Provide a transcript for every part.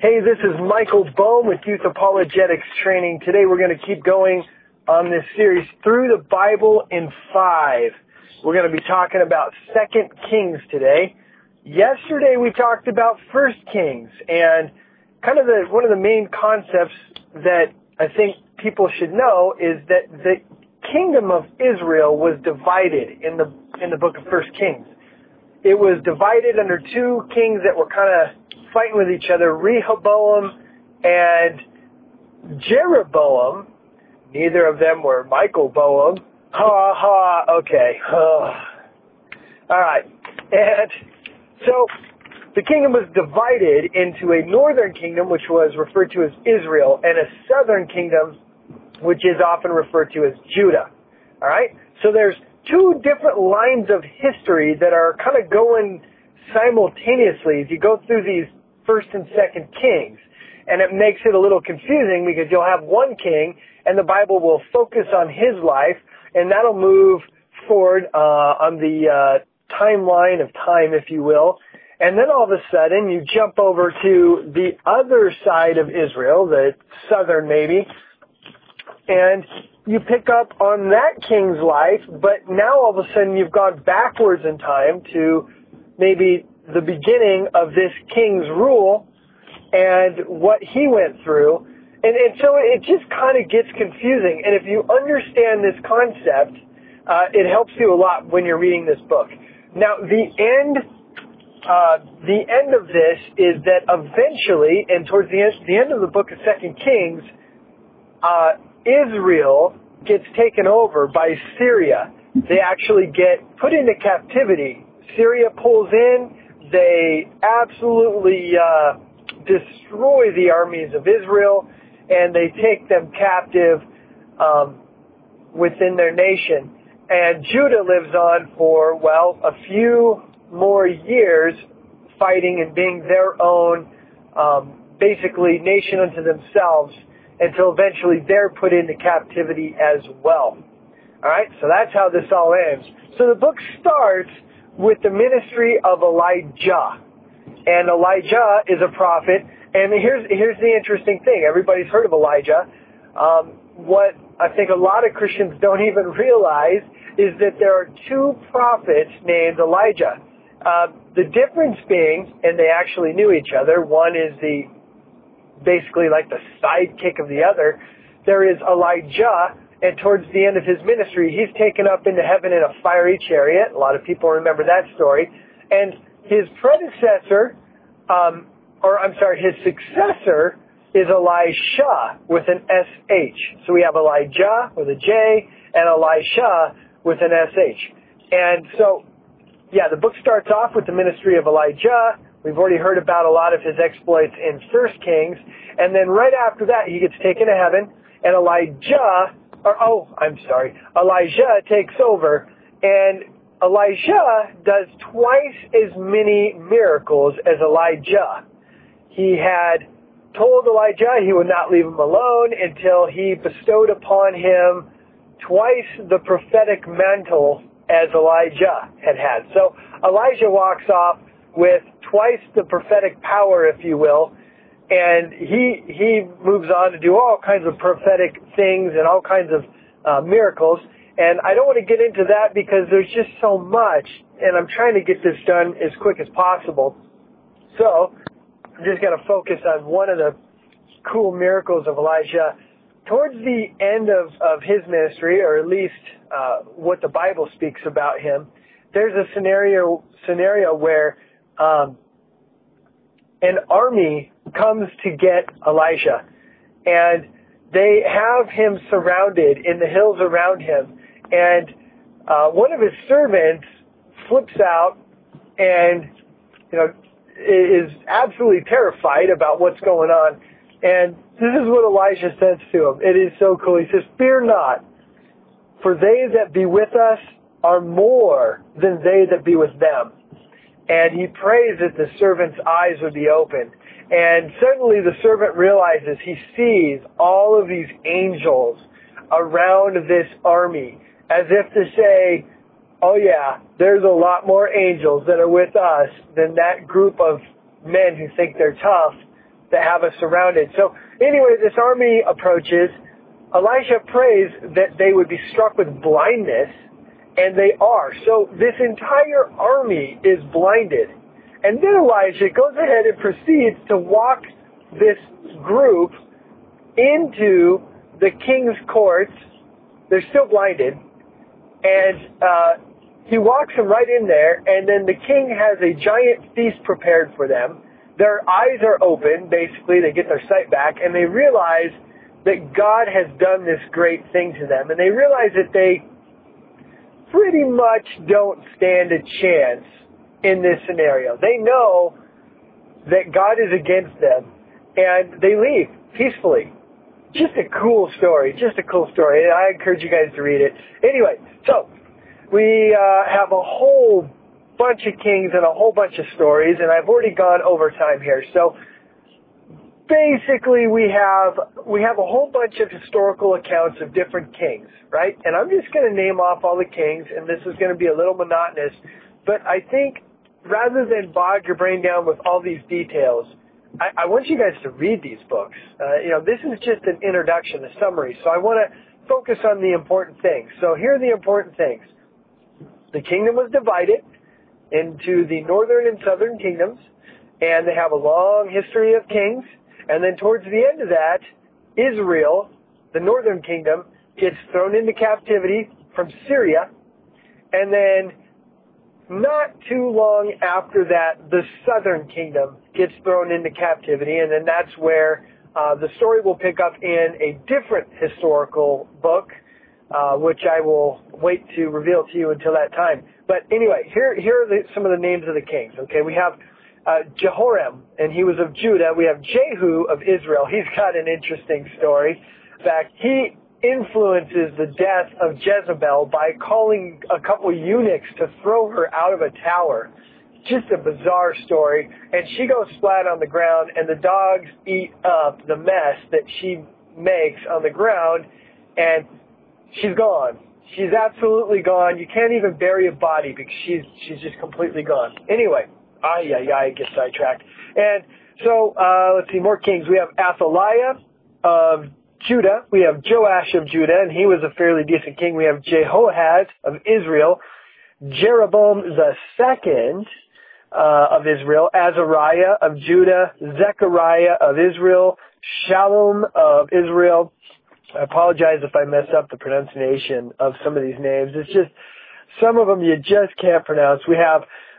Hey, this is Michael Bohm with Youth Apologetics Training. Today we're going to keep going on this series Through the Bible in 5. We're going to be talking about 2 Kings today. Yesterday we talked about 1 Kings, and kind of one of the main concepts that I think people should know is that the kingdom of Israel was divided in the book of 1 Kings. It was divided under two kings that were kind of fighting with each other, Rehoboam and Jeroboam. Neither of them were Michael Bohm. Ha ha, okay. Alright. And so the kingdom was divided into a northern kingdom, which was referred to as Israel, and a southern kingdom, which is often referred to as Judah. Alright? So there's two different lines of history that are kind of going simultaneously as you go through these 1st and 2nd Kings. And it makes it a little confusing because you'll have one king and the Bible will focus on his life, and that'll move forward on the timeline of time, if you will. And then all of a sudden you jump over to the other side of Israel, the southern maybe, and you pick up on that king's life, but now all of a sudden you've gone backwards in time to maybe the beginning of this king's rule and what he went through. And so it just kind of gets confusing. And if you understand this concept, it helps you a lot when you're reading this book. Now, the end of this is that eventually, and towards the end of the book of 2 Kings, Israel gets taken over by Syria. They actually get put into captivity. Syria pulls in. They absolutely destroy the armies of Israel, and they take them captive within their nation. And Judah lives on for, well, a few more years fighting and being their own, basically, nation unto themselves, until eventually they're put into captivity as well. Alright, so that's how this all ends. So the book starts with the ministry of Elijah. And Elijah is a prophet. And here's the interesting thing. Everybody's heard of Elijah. What I think a lot of Christians don't even realize is that there are two prophets named Elijah. The difference being, and they actually knew each other, one is basically like the sidekick of the other. There is Elijah, and towards the end of his ministry, he's taken up into heaven in a fiery chariot. A lot of people remember that story. And his predecessor, his successor is Elisha with an S-H. So we have Elijah with a J and Elisha with an S-H. And so, yeah, the book starts off with the ministry of Elijah. We've already heard about a lot of his exploits in 1 Kings. And then right after that, he gets taken to heaven, and Elijah takes over. And Elisha does twice as many miracles as Elijah. He had told Elijah he would not leave him alone until he bestowed upon him twice the prophetic mantle as Elijah had. So Elijah walks off with twice the prophetic power, if you will, and he moves on to do all kinds of prophetic things and all kinds of miracles. And I don't want to get into that because there's just so much, and I'm trying to get this done as quick as possible. So I'm just going to focus on one of the cool miracles of Elijah. Towards the end of his ministry, or at least what the Bible speaks about him, there's a scenario where an army comes to get Elisha, and they have him surrounded in the hills around him, and one of his servants flips out and is absolutely terrified about what's going on. And this is what Elisha says to him. It is so cool. He says, "Fear not, for they that be with us are more than they that be with them." And he prays that the servant's eyes would be opened. And suddenly the servant realizes he sees all of these angels around this army, as if to say, oh yeah, there's a lot more angels that are with us than that group of men who think they're tough that have us surrounded. So anyway, this army approaches. Elisha prays that they would be struck with blindness, and they are. So this entire army is blinded. And then Elijah goes ahead and proceeds to walk this group into the king's courts. They're still blinded. And he walks them right in there, and then the king has a giant feast prepared for them. Their eyes are open, basically. They get their sight back, and they realize that God has done this great thing to them. And they realize that they pretty much don't stand a chance in this scenario. They know that God is against them, and they leave peacefully. Just a cool story. Just a cool story. I encourage you guys to read it. Anyway, so we have a whole bunch of kings and a whole bunch of stories, and I've already gone over time here. So basically we have a whole bunch of historical accounts of different kings, right? And I'm just going to name off all the kings, and this is going to be a little monotonous, but I think rather than bog your brain down with all these details, I want you guys to read these books. This is just an introduction, a summary, so I want to focus on the important things. So here are the important things. The kingdom was divided into the northern and southern kingdoms, and they have a long history of kings. And then towards the end of that, Israel, the northern kingdom, gets thrown into captivity from Syria. And then not too long after that, the southern kingdom gets thrown into captivity. And then that's where the story will pick up in a different historical book, which I will wait to reveal to you until that time. But anyway, here are some of the names of the kings. Okay, we have Jehoram, and he was of Judah. We have Jehu of Israel. He's got an interesting story. In fact, he influences the death of Jezebel by calling a couple eunuchs to throw her out of a tower. Just a bizarre story. And she goes flat on the ground, and the dogs eat up the mess that she makes on the ground, and she's gone. She's absolutely gone. You can't even bury a body because she's just completely gone. Anyway, I get sidetracked. And so, let's see, more kings. We have Athaliah of Judah. We have Joash of Judah, and he was a fairly decent king. We have Jehoahaz of Israel, Jeroboam II of Israel, Azariah of Judah, Zechariah of Israel, Shallum of Israel. I apologize if I mess up the pronunciation of some of these names. It's just, some of them you just can't pronounce. We have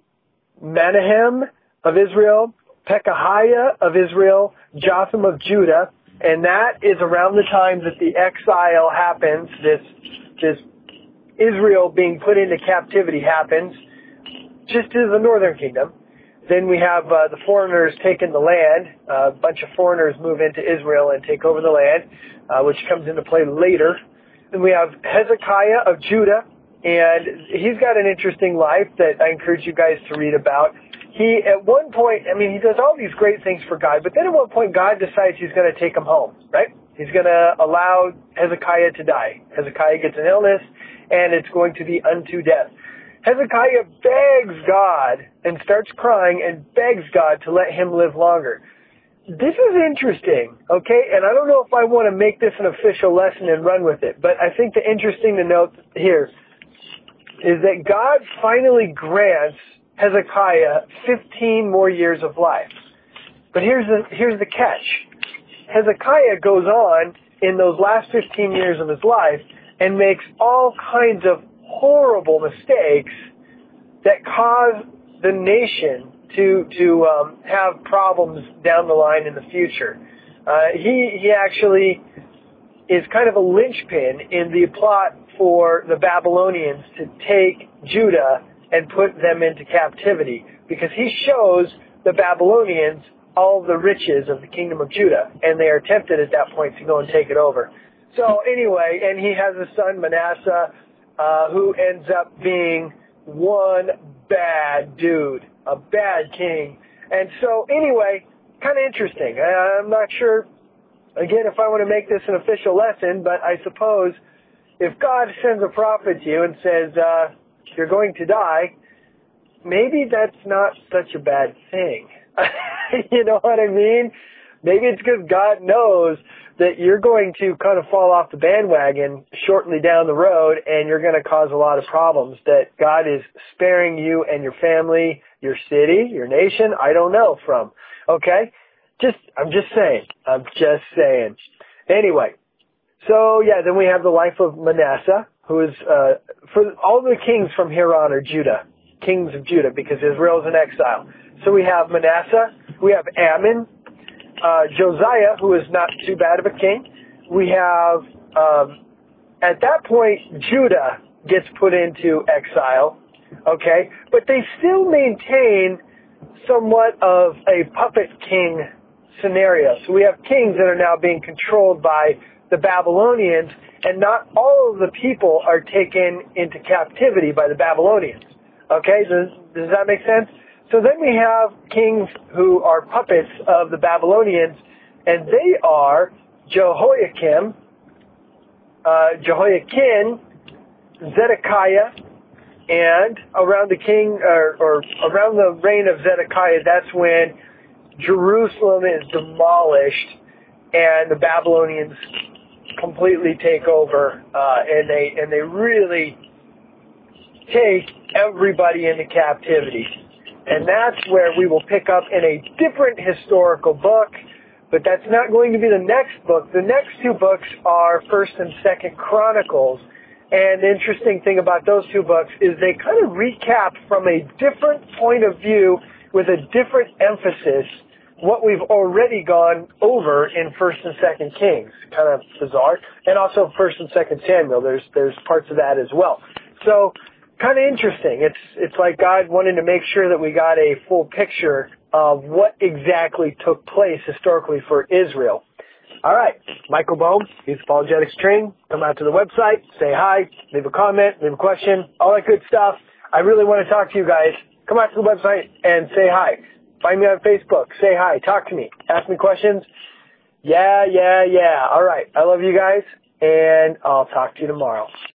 Menahem of Israel, Pekahiah of Israel, Jotham of Judah, and that is around the time that the exile happens, this Israel being put into captivity happens, just as the northern kingdom. Then we have the foreigners taking the land. A bunch of foreigners move into Israel and take over the land, which comes into play later. Then we have Hezekiah of Judah, and he's got an interesting life that I encourage you guys to read about. He, at one point, he does all these great things for God, but then at one point God decides he's going to take him home, right? He's going to allow Hezekiah to die. Hezekiah gets an illness, and it's going to be unto death. Hezekiah begs God and starts crying and begs God to let him live longer. This is interesting, okay? And I don't know if I want to make this an official lesson and run with it, but I think the interesting to note here is that God finally grants Hezekiah 15 more years of life. But here's the catch. Hezekiah goes on in those last 15 years of his life and makes all kinds of horrible mistakes that cause the nation to have problems down the line in the future. He actually is kind of a linchpin in the plot for the Babylonians to take Judah and put them into captivity, because he shows the Babylonians all the riches of the kingdom of Judah, and they are tempted at that point to go and take it over. So anyway, and he has a son, Manasseh, who ends up being one bad dude, a bad king. And so anyway, kind of interesting. I'm not sure, again, if I want to make this an official lesson, but I suppose if God sends a prophet to you and says, you're going to die, maybe that's not such a bad thing. You know what I mean? Maybe it's because God knows that you're going to kind of fall off the bandwagon shortly down the road and you're going to cause a lot of problems that God is sparing you and your family, your city, your nation, I don't know from. Okay? I'm just saying. Anyway. So yeah, then we have the life of Manasseh, who is, for all the kings from here on are Judah. Kings of Judah, because Israel's in exile. So we have Manasseh, we have Ammon, Josiah, who is not too bad of a king. We have, at that point, Judah gets put into exile, okay? But they still maintain somewhat of a puppet king scenario. So we have kings that are now being controlled by the Babylonians, and not all of the people are taken into captivity by the Babylonians. Okay, does that make sense? So then we have kings who are puppets of the Babylonians, and they are Jehoiakim, Jehoiakim, Zedekiah, and around the king, or around the reign of Zedekiah, that's when Jerusalem is demolished and the Babylonians completely take over, and they really take everybody into captivity. And that's where we will pick up in a different historical book, but that's not going to be the next book. The next two books are 1st and 2nd Chronicles. And the interesting thing about those two books is they kind of recap from a different point of view with a different emphasis what we've already gone over in 1st and 2nd Kings. Kind of bizarre. And also 1st and 2nd Samuel. There's parts of that as well. So kind of interesting. It's like God wanted to make sure that we got a full picture of what exactly took place historically for Israel. All right, Michael Bohm, Youth Apologetics Training. Come out to the website, say hi, leave a comment, leave a question, all that good stuff. I really want to talk to you guys. Come out to the website and say hi. Find me on Facebook. Say hi. Talk to me. Ask me questions. Yeah. All right. I love you guys, and I'll talk to you tomorrow.